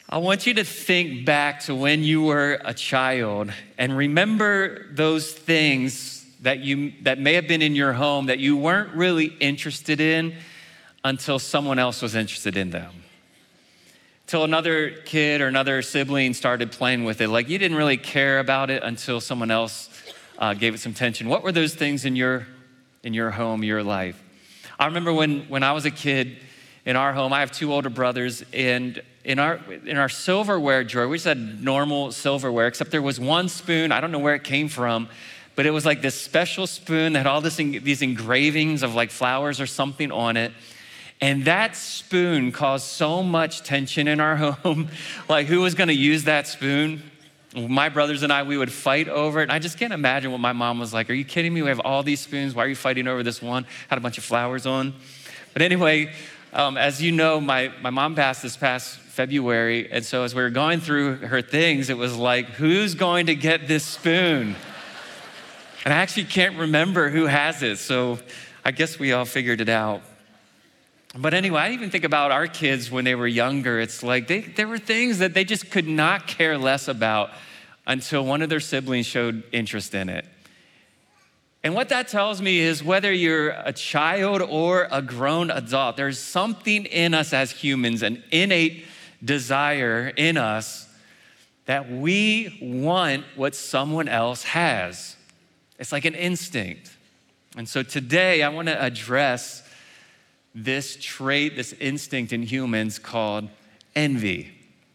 I want you to think back to when you were a child and remember those things that may have been in your home that you weren't really interested in until someone else was interested in them. Till another kid or another sibling started playing with it. Like you didn't really care about it until someone else gave it some attention. What were those things in your home, your life? I remember when I was a kid in our home, I have two older brothers, and in our silverware drawer, we just had normal silverware, except there was one spoon, I don't know where it came from, but it was like this special spoon that had all these engravings of like flowers or something on it. And that spoon caused so much tension in our home. Like who was gonna use that spoon? My brothers and I, we would fight over it. And I just can't imagine what my mom was like. Are you kidding me? We have all these spoons. Why are you fighting over this one? Had a bunch of flowers on. But anyway, as you know, my mom passed this past February. And so as we were going through her things, it was like, who's going to get this spoon? And I actually can't remember who has it. So I guess we all figured it out. But anyway, I even think about our kids when they were younger. It's like there were things that they just could not care less about until one of their siblings showed interest in it. And what that tells me is whether you're a child or a grown adult, there's something in us as humans, an innate desire in us that we want what someone else has. It's like an instinct. And so today I want to address this trait, this instinct in humans called envy.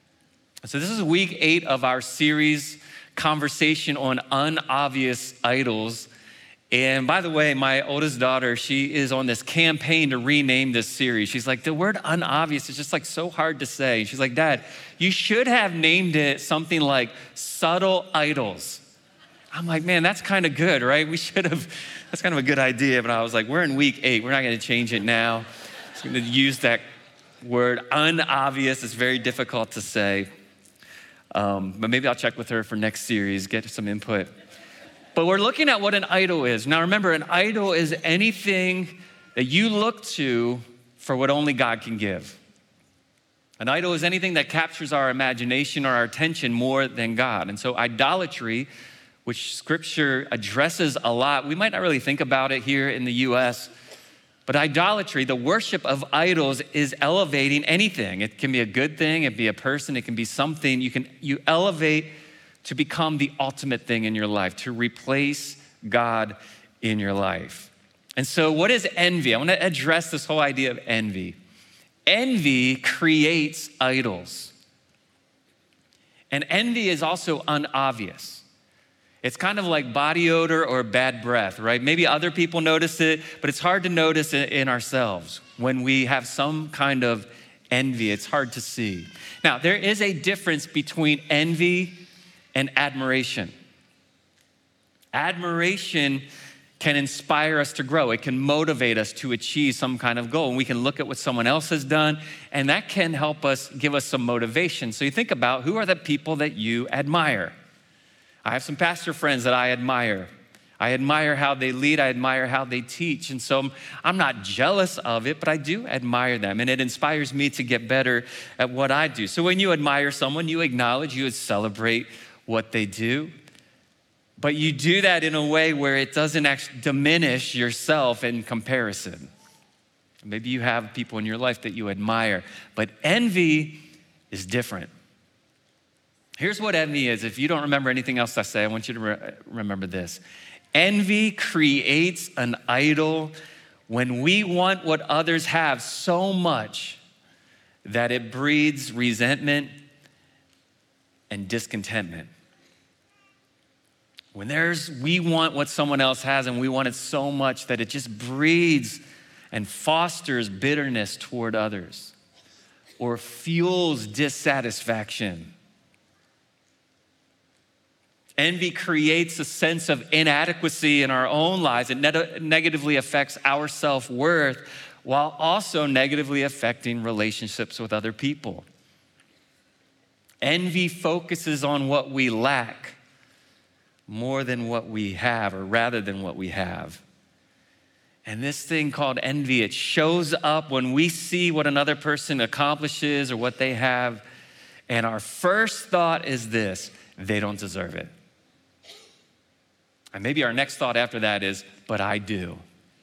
So this is week 8 of our series, Conversation on Unobvious Idols. And by the way, my oldest daughter, she is on this campaign to rename this series. She's like, the word unobvious is just like so hard to say. She's like, Dad, you should have named it something like subtle idols. I'm like, man, that's kind of good, right? That's kind of a good idea. But I was like, we're in week 8. We're not going to change it now. I'm going to use that word unobvious. It's very difficult to say. But maybe I'll check with her for next series, get some input. But we're looking at what an idol is. Now remember, an idol is anything that you look to for what only God can give. An idol is anything that captures our imagination or our attention more than God. And so idolatry, which scripture addresses a lot. We might not really think about it here in the US, but idolatry, the worship of idols, is elevating anything. It can be a good thing, it can be a person, it can be something. You elevate to become the ultimate thing in your life, to replace God in your life. And so what is envy? I want to address this whole idea of envy. Envy creates idols. And envy is also unobvious. It's kind of like body odor or bad breath, right? Maybe other people notice it, but it's hard to notice it in ourselves. When we have some kind of envy, it's hard to see. Now, there is a difference between envy and admiration. Admiration can inspire us to grow. It can motivate us to achieve some kind of goal. And we can look at what someone else has done, and that can help us, give us some motivation. So you think about, who are the people that you admire? I have some pastor friends that I admire. I admire how they lead. I admire how they teach. And so I'm not jealous of it, but I do admire them. And it inspires me to get better at what I do. So when you admire someone, you acknowledge, you celebrate what they do. But you do that in a way where it doesn't actually diminish yourself in comparison. Maybe you have people in your life that you admire, but envy is different. Here's what envy is. If you don't remember anything else I say, I want you to remember this. Envy creates an idol when we want what others have so much that it breeds resentment and discontentment. When we want what someone else has and we want it so much that it just breeds and fosters bitterness toward others or fuels dissatisfaction. Envy creates a sense of inadequacy in our own lives. It negatively affects our self-worth while also negatively affecting relationships with other people. Envy focuses on what we lack more than what we have, or rather than what we have. And this thing called envy, it shows up when we see what another person accomplishes or what they have, And our first thought is this: they don't deserve it. And maybe our next thought after that is, but I do.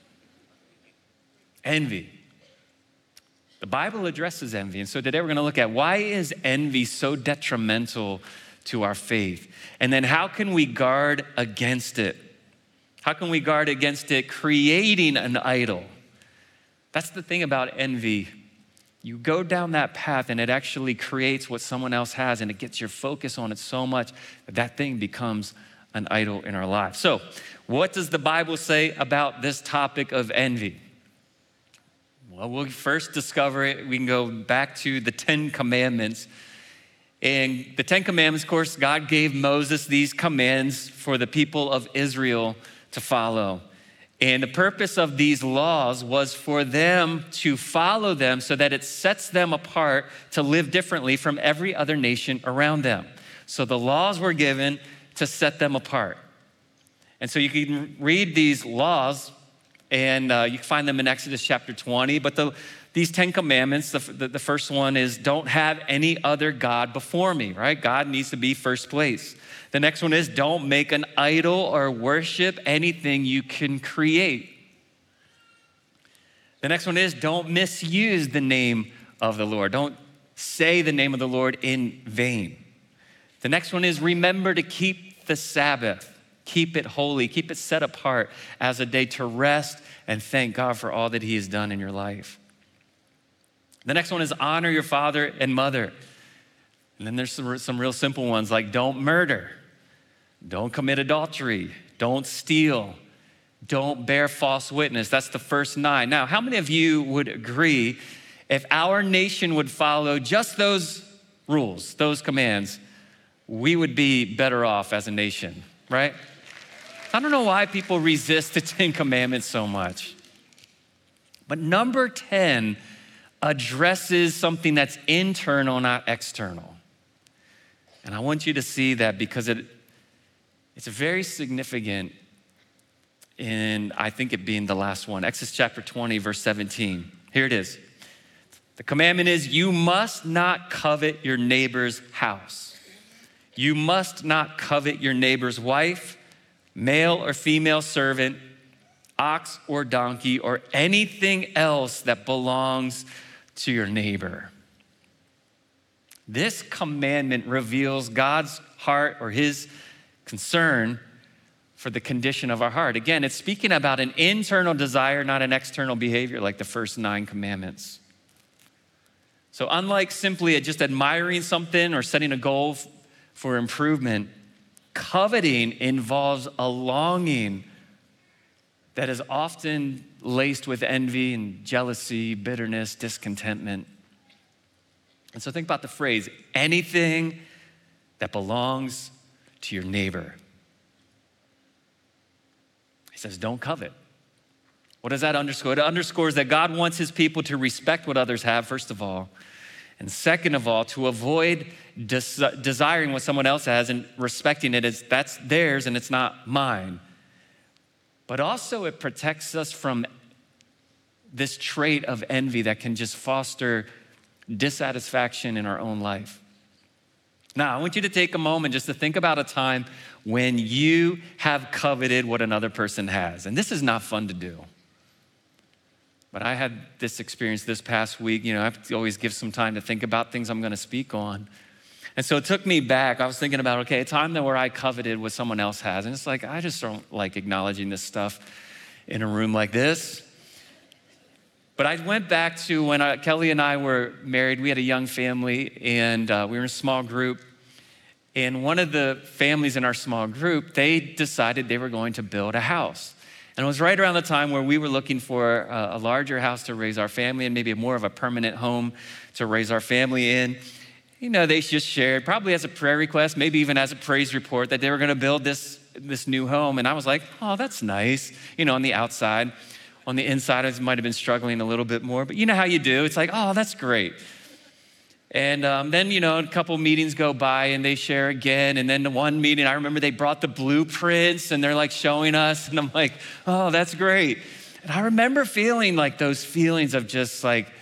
Envy. The Bible addresses envy. And so today we're going to look at, why is envy so detrimental to our faith? And then how can we guard against it? How can we guard against it creating an idol? That's the thing about envy. You go down that path and it actually creates what someone else has, and it gets your focus on it so much that that thing becomes an idol in our lives. So, what does the Bible say about this topic of envy? Well, we'll first discover it. We can go back to the 10 Commandments. And the 10 Commandments, of course, God gave Moses these commands for the people of Israel to follow. And the purpose of these laws was for them to follow them so that it sets them apart to live differently from every other nation around them. So the laws were given to set them apart. And so you can read these laws, and you can find them in Exodus chapter 20. But these 10 commandments, the first one is, don't have any other God before me, right? God needs to be first place. The next one is, don't make an idol or worship anything you can create. The next one is, don't misuse the name of the Lord. Don't say the name of the Lord in vain. The next one is, remember to keep the Sabbath. Keep it holy, keep it set apart as a day to rest and thank God for all that he has done in your life. The next one is, honor your father and mother. And then there's some real simple ones, like don't murder, don't commit adultery, don't steal, don't bear false witness. That's the first 9. Now, how many of you would agree if our nation would follow just those rules, those commands, we would be better off as a nation, right? I don't know why people resist the 10 Commandments so much. But number 10 addresses something that's internal, not external. And I want you to see that because it's very significant in, I think, it being the last one. Exodus chapter 20, verse 17. Here it is. The commandment is, you must not covet your neighbor's house. You must not covet your neighbor's wife, male or female servant, ox or donkey, or anything else that belongs to your neighbor. This commandment reveals God's heart, or his concern for the condition of our heart. Again, it's speaking about an internal desire, not an external behavior like the first 9 commandments. So unlike simply just admiring something or setting a goal for improvement, coveting involves a longing that is often laced with envy and jealousy, bitterness, discontentment. And so think about the phrase, anything that belongs to your neighbor. He says, don't covet. What does that underscore? It underscores that God wants his people to respect what others have, first of all. And second of all, to avoid desiring what someone else has and respecting it as that's theirs and it's not mine. But also it protects us from this trait of envy that can just foster dissatisfaction in our own life. Now, I want you to take a moment just to think about a time when you have coveted what another person has. And this is not fun to do. But I had this experience this past week. I have to always give some time to think about things I'm going to speak on. And so it took me back. I was thinking about, okay, a time where I coveted what someone else has. And it's like, I just don't like acknowledging this stuff in a room like this. But I went back to when Kelly and I were married. We had a young family, and we were in a small group. And one of the families in our small group, they decided they were going to build a house. And it was right around the time where we were looking for a larger house to raise our family and maybe more of a permanent home to raise our family in. They just shared, probably as a prayer request, maybe even as a praise report, that they were going to build this new home. And I was like, oh, that's nice, on the outside. On the inside, I might have been struggling a little bit more, but you know how you do. It's like, oh, that's great. And then, a couple meetings go by and they share again. And then the one meeting, I remember they brought the blueprints and they're like showing us. And I'm like, oh, that's great. And I remember feeling like those feelings of just like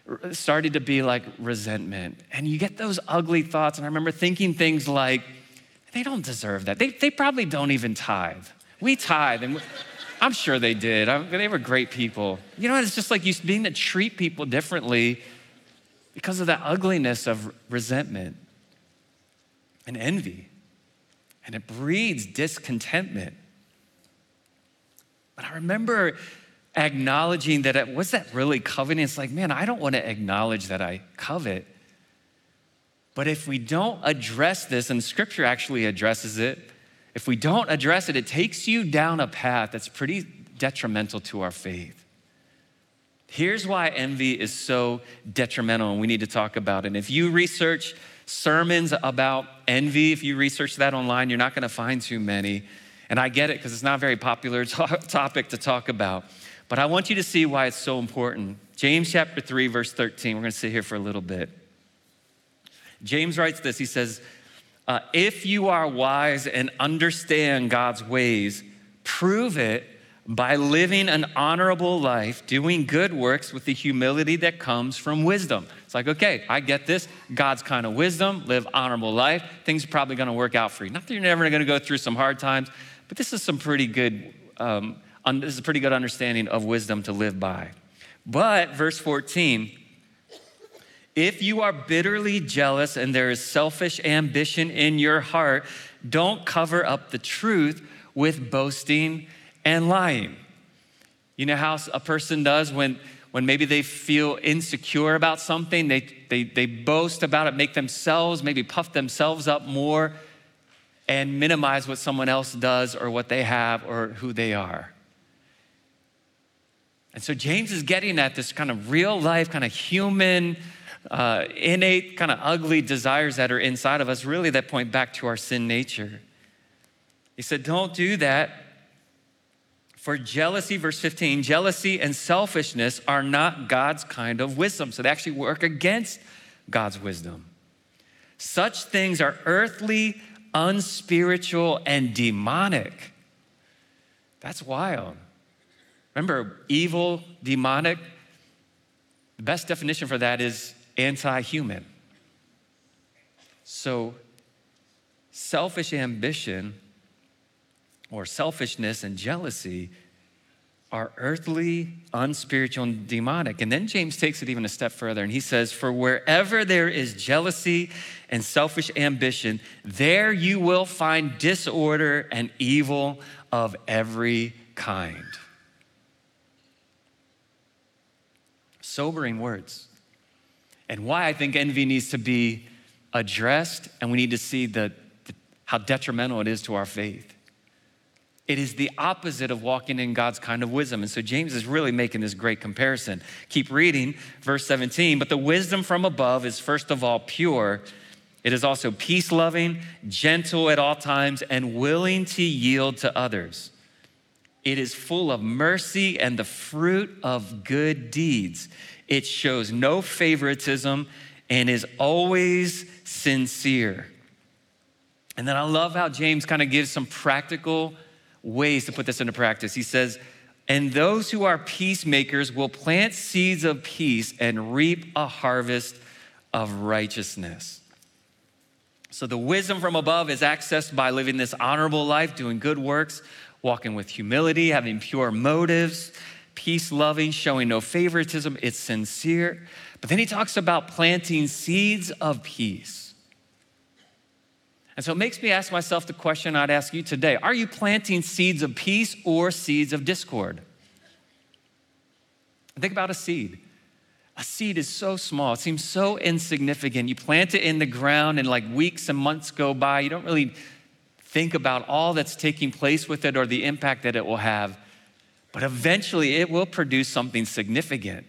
started to be like resentment. And you get those ugly thoughts. And I remember thinking things like, they don't deserve that. They probably don't even tithe. We tithe, and I'm sure they did. They were great people. You know, it's just like you being to treat people differently because of that ugliness of resentment and envy. And it breeds discontentment. But I remember acknowledging that was that really coveting? It's like, man, I don't want to acknowledge that I covet. But if we don't address this, and Scripture actually addresses it, if we don't address it, it takes you down a path that's pretty detrimental to our faith. Here's why envy is so detrimental, and we need to talk about it. And if you research sermons about envy, if you research that online, you're not going to find too many. And I get it because it's not a very popular topic to talk about. But I want you to see why it's so important. James chapter 3, verse 13. We're going to sit here for a little bit. James writes this. He says, if you are wise and understand God's ways, prove it by living an honorable life, doing good works with the humility that comes from wisdom. It's like, okay, I get this. God's kind of wisdom, live honorable life. Things are probably going to work out for you. Not that you're never going to go through some hard times, but this is some pretty good, this is a pretty good understanding of wisdom to live by. But verse 14, if you are bitterly jealous and there is selfish ambition in your heart, don't cover up the truth with boasting and lying. You know how a person does when maybe they feel insecure about something, they boast about it, make themselves, maybe puff themselves up more and minimize what someone else does or what they have or who they are. And so James is getting at this kind of real life, kind of human, innate, kind of ugly desires that are inside of us, really that point back to our sin nature. He said, don't do that. For jealousy, verse 15, jealousy and selfishness are not God's kind of wisdom. So they actually work against God's wisdom. Such things are earthly, unspiritual, and demonic. That's wild. Remember, evil, demonic, the best definition for that is anti-human. So selfish ambition or selfishness and jealousy are earthly, unspiritual, and demonic. And then James takes it even a step further and he says, for wherever there is jealousy and selfish ambition, there you will find disorder and evil of every kind. Sobering words. And why I think envy needs to be addressed, and we need to see how detrimental it is to our faith. It is the opposite of walking in God's kind of wisdom. And so James is really making this great comparison. Keep reading, verse 17. But the wisdom from above is first of all pure. It is also peace-loving, gentle at all times, and willing to yield to others. It is full of mercy and the fruit of good deeds. It shows no favoritism and is always sincere. And then I love how James kind of gives some practical ways to put this into practice. He says, and those who are peacemakers will plant seeds of peace and reap a harvest of righteousness. So the wisdom from above is accessed by living this honorable life, doing good works, walking with humility, having pure motives, peace-loving, showing no favoritism. It's sincere. But then he talks about planting seeds of peace. And so it makes me ask myself the question I'd ask you today. Are you planting seeds of peace or seeds of discord? Think about a seed. A seed is so small. It seems so insignificant. You plant it in the ground and like weeks and months go by. You don't really think about all that's taking place with it or the impact that it will have. But eventually it will produce something significant.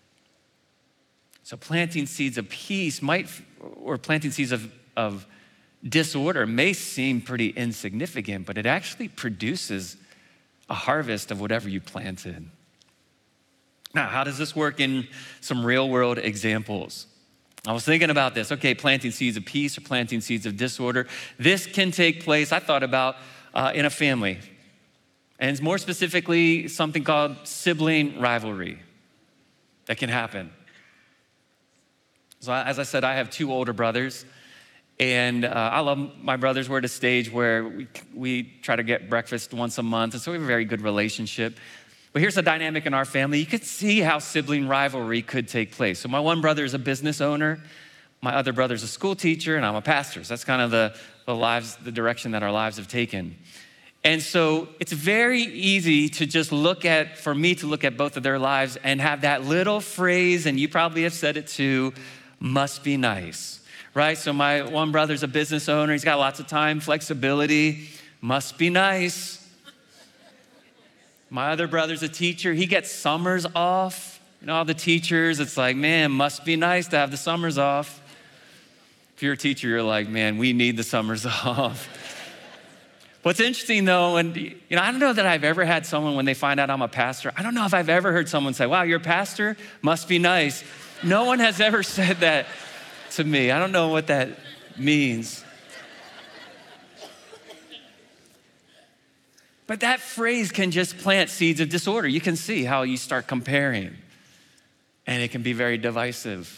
So planting seeds of peace or planting seeds of disorder may seem pretty insignificant, but it actually produces a harvest of whatever you planted. Now, how does this work in some real world examples? I was thinking about this. Okay, planting seeds of peace or planting seeds of disorder. This can take place, I thought about, in a family. And it's more specifically something called sibling rivalry that can happen. So as I said, I have two older brothers, and I love my brothers. We're at a stage where we try to get breakfast once a month, and so we have a very good relationship. But here's the dynamic in our family. You could see how sibling rivalry could take place. So my one brother is a business owner, my other brother's a school teacher, and I'm a pastor. So that's kind of the direction that our lives have taken. And so it's very easy to just for me to look at both of their lives and have that little phrase, and you probably have said it too, must be nice, right? So my one brother's a business owner. He's got lots of time, flexibility, must be nice. My other brother's a teacher. He gets summers off. You know, all the teachers, it's like, man, must be nice to have the summers off. If you're a teacher, you're like, man, we need the summers off. What's interesting though, and I don't know that I've ever had someone when they find out I'm a pastor, I don't know if I've ever heard someone say, wow, you're a pastor? Must be nice. No one has ever said that to me. I don't know what that means. But that phrase can just plant seeds of disorder. You can see how you start comparing, and it can be very divisive.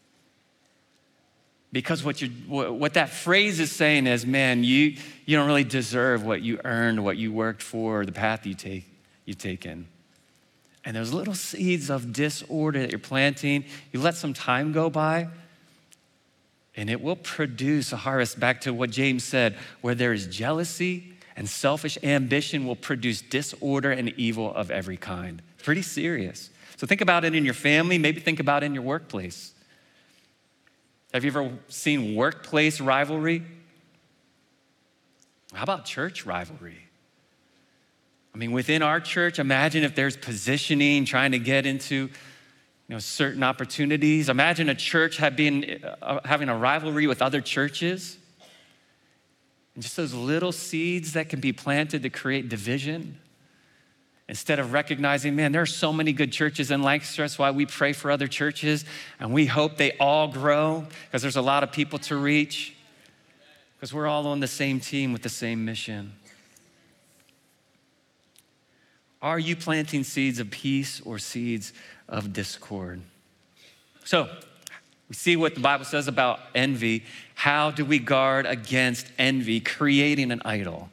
Because what that phrase is saying is, man, you don't really deserve what you earned, what you worked for, the path you've taken. And those little seeds of disorder that you're planting, you let some time go by, and it will produce a harvest. Back to what James said, where there is jealousy and selfish ambition will produce disorder and evil of every kind. Pretty serious. So think about it in your family, maybe think about it in your workplace. Have you ever seen workplace rivalry? How about church rivalry? I mean, within our church, imagine if there's positioning, trying to get into certain opportunities. Imagine a church having a rivalry with other churches. And just those little seeds that can be planted to create division. Instead of recognizing, man, there are so many good churches in Lancaster. That's why we pray for other churches, and we hope they all grow because there's a lot of people to reach, because we're all on the same team with the same mission. Are you planting seeds of peace or seeds of discord? So, we see what the Bible says about envy. How do we guard against envy, creating an idol?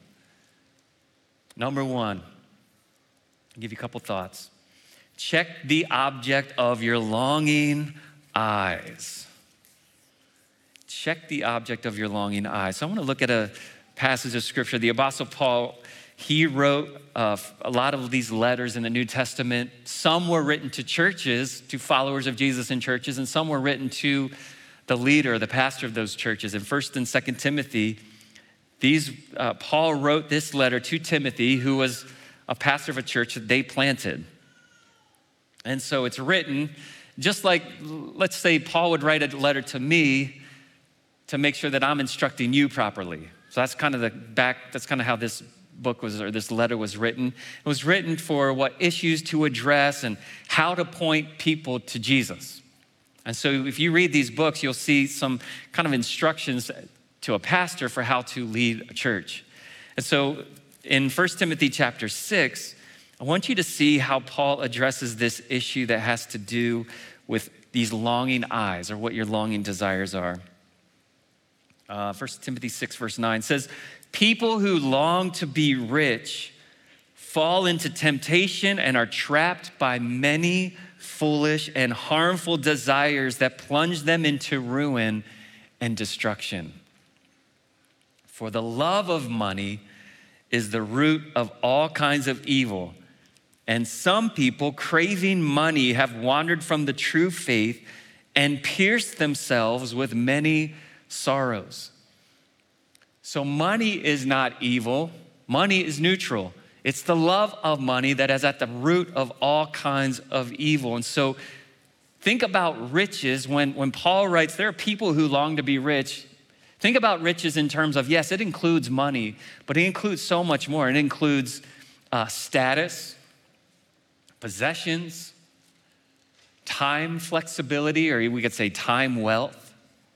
Number one, I'll give you a couple thoughts. Check the object of your longing eyes. Check the object of your longing eyes. So I want to look at a passage of scripture. The Apostle Paul, he wrote a lot of these letters in the New Testament. Some were written to churches, to followers of Jesus in churches, and some were written to the leader, the pastor of those churches. In 1st and 2nd Timothy, Paul wrote this letter to Timothy, who was a pastor of a church that they planted. And so it's written just like, let's say Paul would write a letter to me to make sure that I'm instructing you properly. So that's kind of how this book was, or this letter was written. It was written for what issues to address and how to point people to Jesus. And so if you read these books, you'll see some kind of instructions to a pastor for how to lead a church. And so in 1 Timothy chapter 6, I want you to see how Paul addresses this issue that has to do with these longing eyes, or what your longing desires are. 1 Timothy 6 verse 9 says, people who long to be rich fall into temptation and are trapped by many foolish and harmful desires that plunge them into ruin and destruction. For the love of money is the root of all kinds of evil. And some people, craving money, have wandered from the true faith and pierced themselves with many sorrows. So money is not evil. Money is neutral. It's the love of money that is at the root of all kinds of evil. And so think about riches. When Paul writes, there are people who long to be rich. Think about riches in terms of, yes, it includes money, but it includes so much more. It includes status, possessions, time flexibility, or we could say time wealth,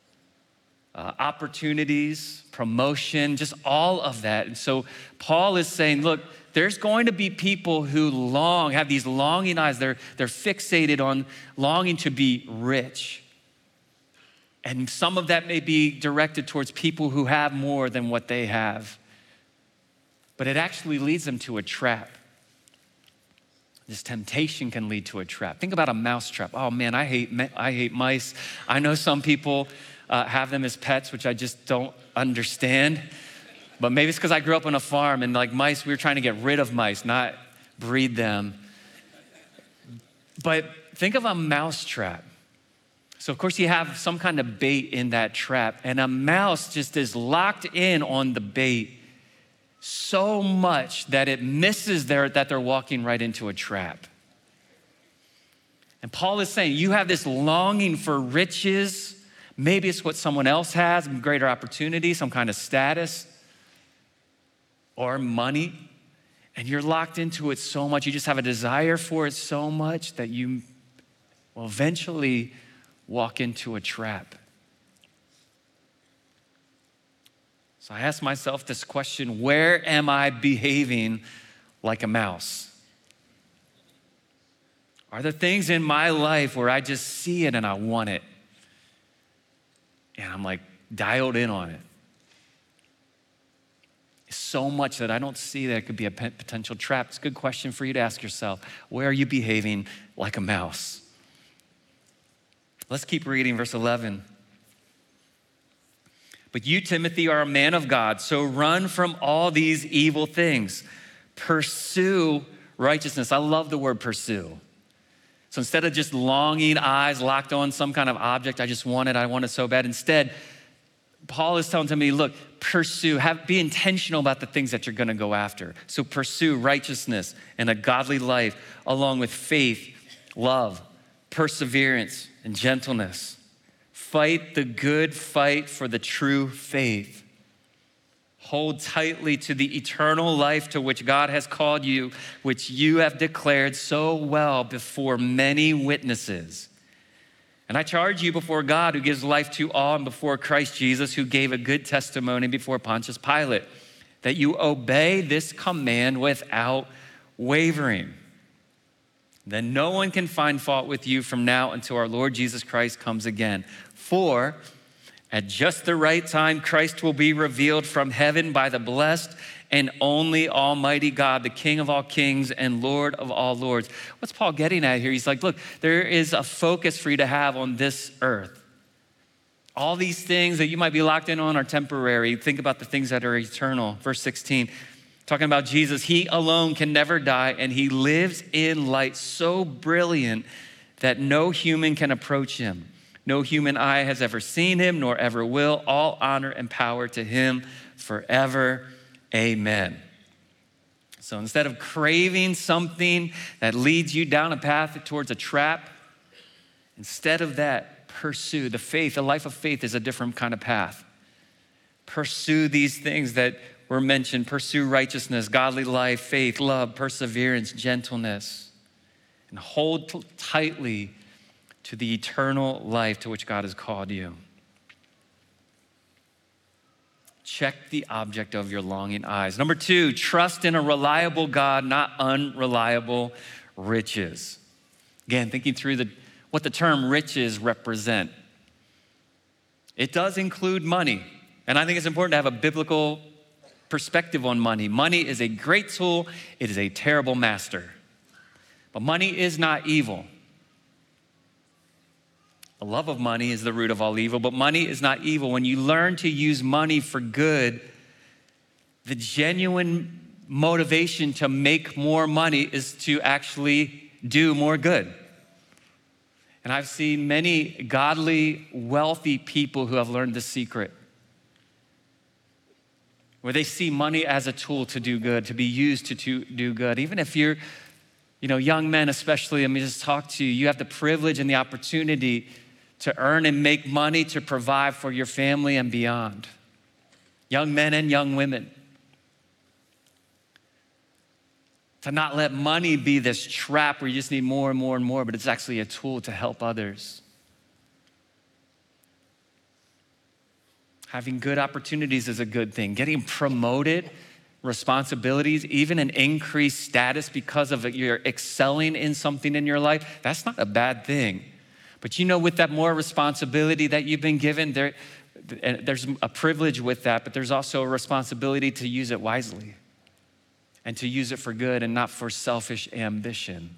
opportunities, promotion, just all of that. And so Paul is saying, look, there's going to be people who have these longing eyes. They're fixated on longing to be rich. And some of that may be directed towards people who have more than what they have. But it actually leads them to a trap. This temptation can lead to a trap. Think about a mouse trap. Oh man, I hate mice. I know some people have them as pets, which I just don't understand. But maybe it's because I grew up on a farm and like mice, we were trying to get rid of mice, not breed them. But think of a mouse trap. So of course you have some kind of bait in that trap, and a mouse just is locked in on the bait so much that it misses that they're walking right into a trap. And Paul is saying, you have this longing for riches. Maybe it's what someone else has, greater opportunity, some kind of status, or money. And you're locked into it so much, you just have a desire for it so much that you will eventually walk into a trap. So I ask myself this question: where am I behaving like a mouse? Are there things in my life where I just see it and I want it? And I'm like dialed in on it. It's so much that I don't see that it could be a potential trap. It's a good question for you to ask yourself. Where are you behaving like a mouse? Let's keep reading verse 11. But you, Timothy, are a man of God, so run from all these evil things. Pursue righteousness. I love the word pursue. So instead of just longing eyes locked on some kind of object, I want it so bad. Instead, Paul is telling Timothy, look, pursue, be intentional about the things that you're gonna go after. So pursue righteousness and a godly life, along with faith, love, perseverance, and gentleness. Fight the good fight for the true faith. Hold tightly to the eternal life to which God has called you, which you have declared so well before many witnesses. And I charge you before God, who gives life to all, and before Christ Jesus, who gave a good testimony before Pontius Pilate, that you obey this command without wavering. Then no one can find fault with you from now until our Lord Jesus Christ comes again. For at just the right time, Christ will be revealed from heaven by the blessed and only Almighty God, the King of all kings and Lord of all lords. What's Paul getting at here? He's like, look, there is a focus for you to have on this earth. All these things that you might be locked in on are temporary. Think about the things that are eternal. Verse 16, talking about Jesus, he alone can never die, and he lives in light so brilliant that no human can approach him. No human eye has ever seen him, nor ever will. All honor and power to him forever. Amen. So instead of craving something that leads you down a path towards a trap, instead of that, pursue the faith. A life of faith is a different kind of path. Pursue these things that were mentioned. Pursue righteousness, godly life, faith, love, perseverance, gentleness, and hold tightly to the eternal life to which God has called you. Check the object of your longing eyes. Number 2, trust in a reliable God, not unreliable riches. Again, thinking through what the term riches represent. It does include money, and I think it's important to have a biblical perspective on money. Money is a great tool. It is a terrible master. But money is not evil. The love of money is the root of all evil, but money is not evil. When you learn to use money for good, the genuine motivation to make more money is to actually do more good. And I've seen many godly, wealthy people who have learned the secret, where they see money as a tool to do good, to be used to do good. Even if you're, young men especially, let me just talk to you. You have the privilege and the opportunity to earn and make money to provide for your family and beyond. Young men and young women. To not let money be this trap where you just need more and more and more, but it's actually a tool to help others. Having good opportunities is a good thing. Getting promoted, responsibilities, even an increased status because of you're excelling in something in your life, that's not a bad thing. But with that more responsibility that you've been given, there's a privilege with that, but there's also a responsibility to use it wisely and to use it for good and not for selfish ambition.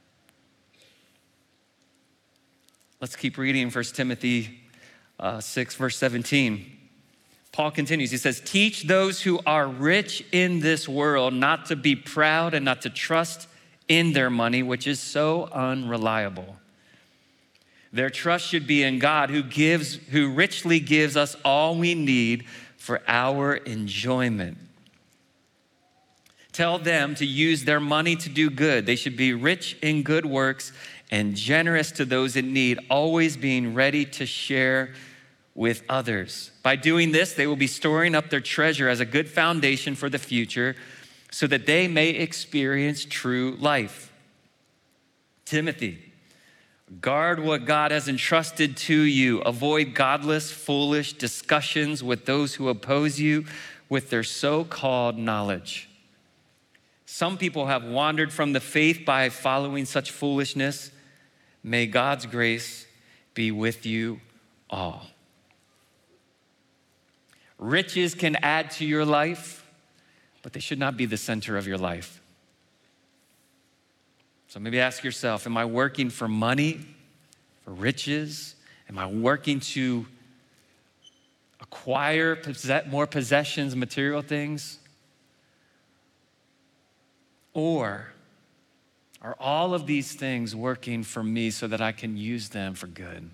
Let's keep reading 1 Timothy 6, verse 17. Paul continues, he says, teach those who are rich in this world not to be proud and not to trust in their money, which is so unreliable. Their trust should be in God, who richly gives us all we need for our enjoyment. Tell them to use their money to do good. They should be rich in good works and generous to those in need, always being ready to share with others. By doing this, they will be storing up their treasure as a good foundation for the future so that they may experience true life. Timothy, guard what God has entrusted to you. Avoid godless, foolish discussions with those who oppose you with their so-called knowledge. Some people have wandered from the faith by following such foolishness. May God's grace be with you all. Riches can add to your life, but they should not be the center of your life. So maybe ask yourself, am I working for money, for riches? Am I working to acquire more possessions, material things? Or are all of these things working for me so that I can use them for good?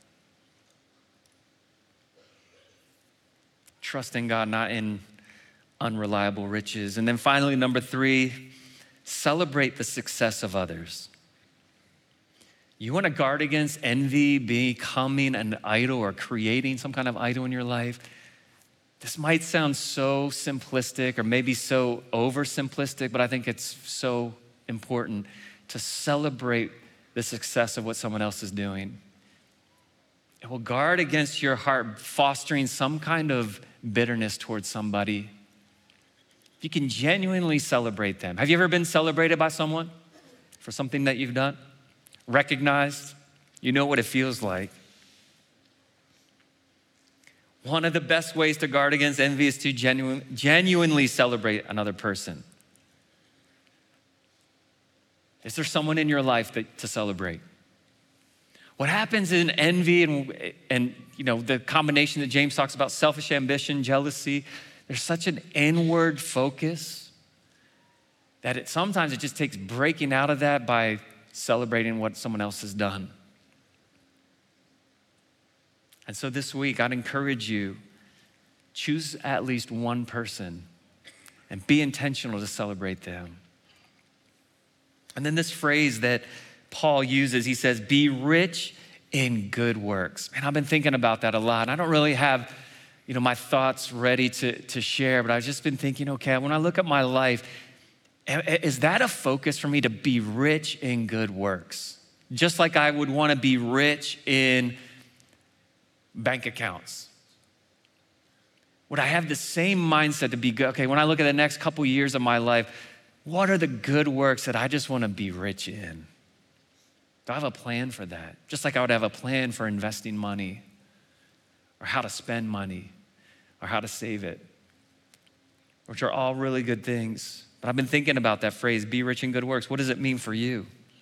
Trust in God, not in unreliable riches. And then finally, number 3, celebrate the success of others. You want to guard against envy, becoming an idol or creating some kind of idol in your life. This might sound so simplistic or maybe so oversimplistic, but I think it's so important to celebrate the success of what someone else is doing. It will guard against your heart fostering some kind of bitterness towards somebody. If you can genuinely celebrate them. Have you ever been celebrated by someone for something that you've done? Recognized? You know what it feels like. One of the best ways to guard against envy is to genuinely celebrate another person. Is there someone in your life to celebrate? What happens in envy and the combination that James talks about, selfish ambition, jealousy, there's such an inward focus that sometimes it just takes breaking out of that by celebrating what someone else has done. And so this week, I'd encourage you, choose at least one person and be intentional to celebrate them. And then this phrase that Paul uses, he says, be rich in good works. Man, I've been thinking about that a lot. I don't really have, my thoughts ready to share, but I've just been thinking, okay, when I look at my life, is that a focus for me to be rich in good works? Just like I would want to be rich in bank accounts. Would I have the same mindset to be good? Okay, when I look at the next couple years of my life, what are the good works that I just want to be rich in? Do I have a plan for that? Just like I would have a plan for investing money or how to spend money or how to save it, which are all really good things. But I've been thinking about that phrase, be rich in good works. What does it mean for you?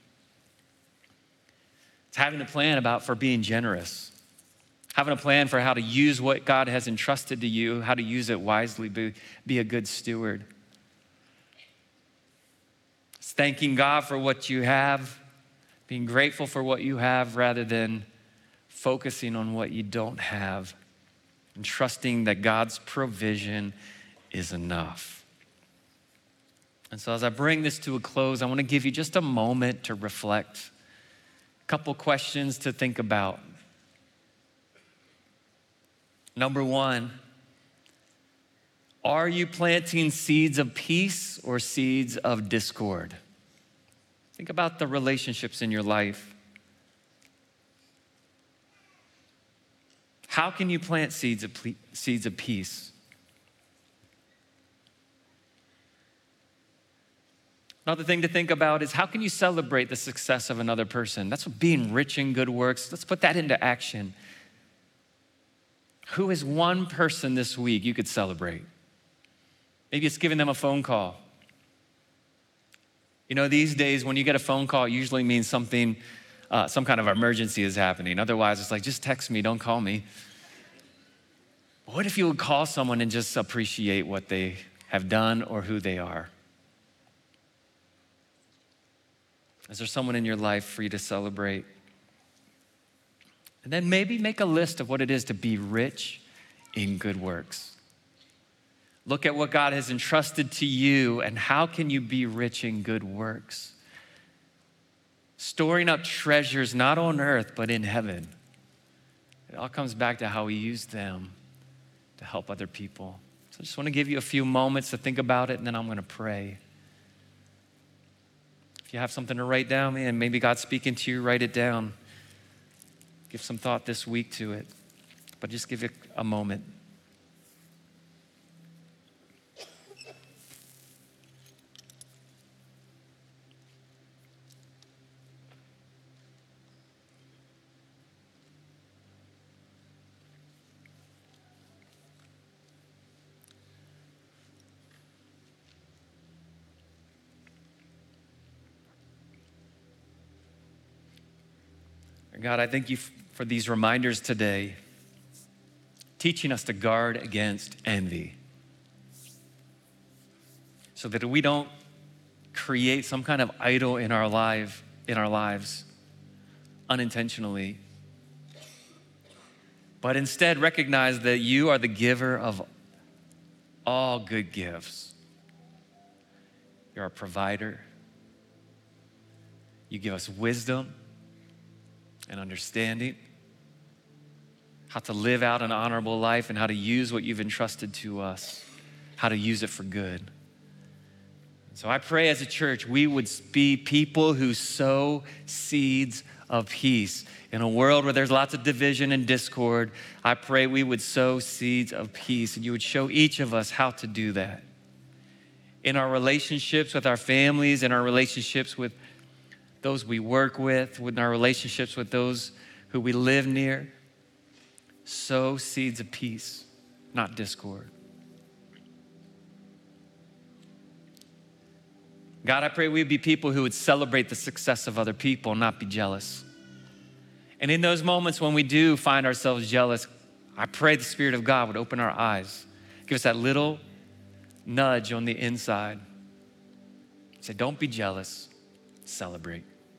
It's having a plan for being generous, having a plan for how to use what God has entrusted to you, how to use it wisely, be a good steward. It's thanking God for what you have, being grateful for what you have rather than focusing on what you don't have, and trusting that God's provision is enough. And so as I bring this to a close, I want to give you just a moment to reflect, a couple questions to think about. Number 1, are you planting seeds of peace or seeds of discord? Think about the relationships in your life. How can you plant seeds of peace? Another thing to think about is how can you celebrate the success of another person? That's what being rich in good works. Let's put that into action. Who is one person this week you could celebrate? Maybe it's giving them a phone call. You know, these days when you get a phone call, it usually means something, some kind of emergency is happening. Otherwise, it's like, just text me, don't call me. What if you would call someone and just appreciate what they have done or who they are? Is there someone in your life for you to celebrate? And then maybe make a list of what it is to be rich in good works. Look at what God has entrusted to you and how can you be rich in good works? Storing up treasures not on earth, but in heaven. It all comes back to how we use them to help other people. So I just want to give you a few moments to think about it, and then I'm going to pray. If you have something to write down, man, maybe God's speaking to you, write it down. Give some thought this week to it, but just give it a moment. God, I thank you for these reminders today, teaching us to guard against envy so that we don't create some kind of idol in our lives unintentionally, but instead recognize that you are the giver of all good gifts. You're our provider. You give us wisdom and understanding, how to live out an honorable life and how to use what you've entrusted to us, how to use it for good. So I pray as a church, we would be people who sow seeds of peace. In a world where there's lots of division and discord, I pray we would sow seeds of peace and you would show each of us how to do that. In our relationships with our families, in our relationships with those we work with our relationships with those who we live near, sow seeds of peace, not discord. God, I pray we'd be people who would celebrate the success of other people, not be jealous. And in those moments when we do find ourselves jealous, I pray the Spirit of God would open our eyes, give us that little nudge on the inside. Say, don't be jealous, celebrate.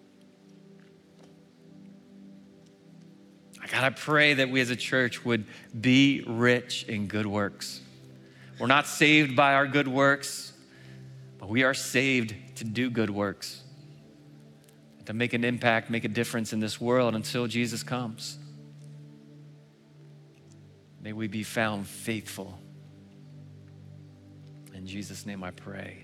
God, I pray that we as a church would be rich in good works. We're not saved by our good works, but we are saved to do good works, to make an impact, make a difference in this world until Jesus comes. May we be found faithful. In Jesus' name I pray.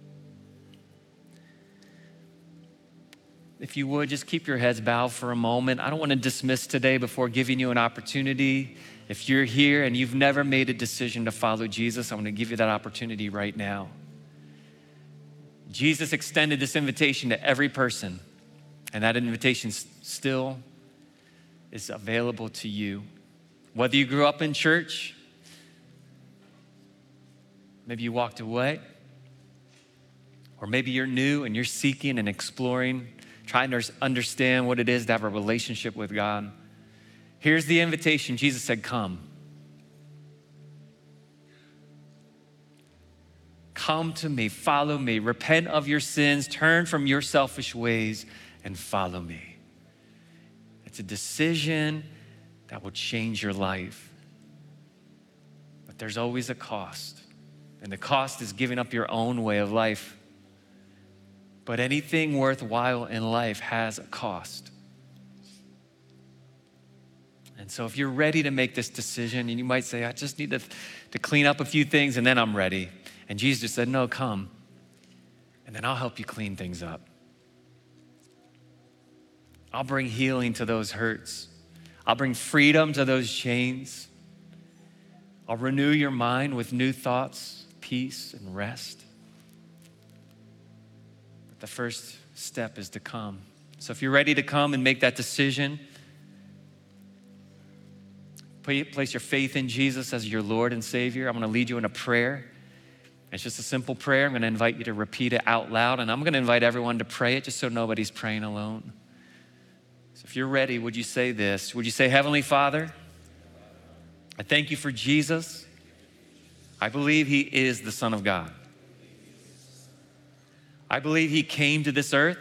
If you would, just keep your heads bowed for a moment. I don't want to dismiss today before giving you an opportunity. If you're here and you've never made a decision to follow Jesus, I want to give you that opportunity right now. Jesus extended this invitation to every person, and that invitation still is available to you. Whether you grew up in church, maybe you walked away, or maybe you're new and you're seeking and exploring, trying to understand what it is to have a relationship with God. Here's the invitation. Jesus said, come. Come to me, follow me, repent of your sins, turn from your selfish ways, and follow me. It's a decision that will change your life. But there's always a cost, and the cost is giving up your own way of life. But anything worthwhile in life has a cost. And so if you're ready to make this decision, and you might say, I just need to clean up a few things and then I'm ready. And Jesus said, no, come, and then I'll help you clean things up. I'll bring healing to those hurts. I'll bring freedom to those chains. I'll renew your mind with new thoughts, peace, and rest. The first step is to come. So if you're ready to come and make that decision, place your faith in Jesus as your Lord and Savior. I'm going to lead you in a prayer. It's just a simple prayer. I'm going to invite you to repeat it out loud, and I'm going to invite everyone to pray it just so nobody's praying alone. So if you're ready, would you say this? Would you say, Heavenly Father, I thank you for Jesus. I believe he is the Son of God. I believe he came to this earth,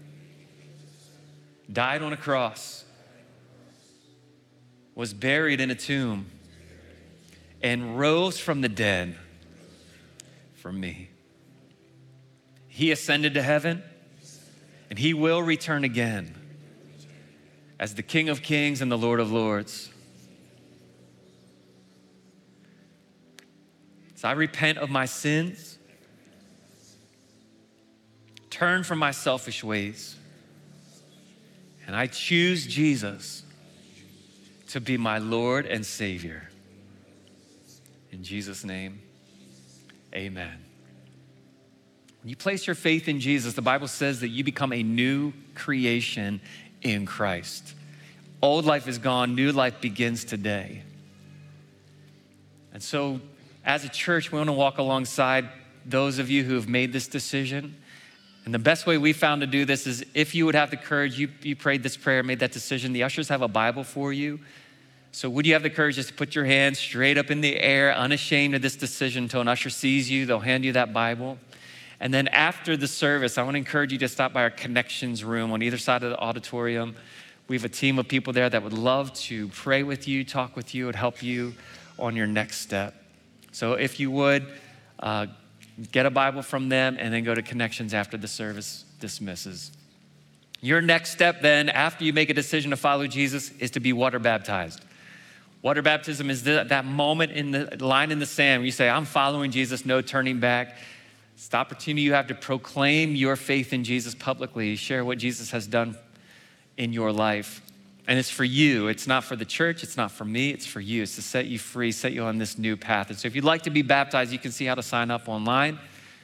died on a cross, was buried in a tomb, and rose from the dead for me. He ascended to heaven, and he will return again as the King of Kings and the Lord of Lords. So I repent of my sins, turn from my selfish ways, and I choose Jesus to be my Lord and Savior. In Jesus' name, amen. When you place your faith in Jesus, the Bible says that you become a new creation in Christ. Old life is gone, new life begins today. And so as a church, we want to walk alongside those of you who have made this decision. And the best way we found to do this is if you would have the courage, you prayed this prayer, made that decision, the ushers have a Bible for you. So would you have the courage just to put your hand straight up in the air, unashamed of this decision until an usher sees you, they'll hand you that Bible. And then after the service, I want to encourage you to stop by our connections room on either side of the auditorium. We have a team of people there that would love to pray with you, talk with you, and help you on your next step. So if you would, get a Bible from them and then go to connections after the service dismisses. Your next step then, after you make a decision to follow Jesus, is to be water baptized. Water baptism is that moment in the line in the sand where you say, I'm following Jesus, no turning back. It's the opportunity you have to proclaim your faith in Jesus publicly, share what Jesus has done in your life. And it's for you. It's not for the church. It's not for me. It's for you. It's to set you free, set you on this new path. And so if you'd like to be baptized, you can see how to sign up online,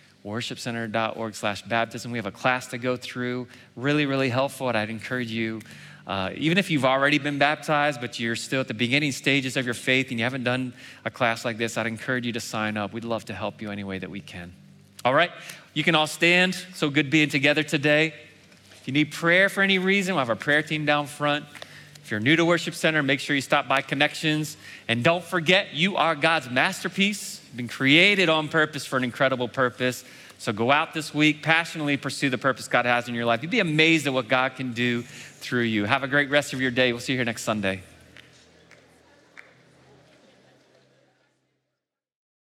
worshipcenter.org/baptism. We have a class to go through. Really, really helpful. And I'd encourage you, even if you've already been baptized, but you're still at the beginning stages of your faith and you haven't done a class like this, I'd encourage you to sign up. We'd love to help you any way that we can. All right, you can all stand. So good being together today. If you need prayer for any reason, we'll have our prayer team down front. If you're new to Worship Center, make sure you stop by Connections. And don't forget, you are God's masterpiece. You've been created on purpose for an incredible purpose. So go out this week, passionately pursue the purpose God has in your life. You'd be amazed at what God can do through you. Have a great rest of your day. We'll see you here next Sunday.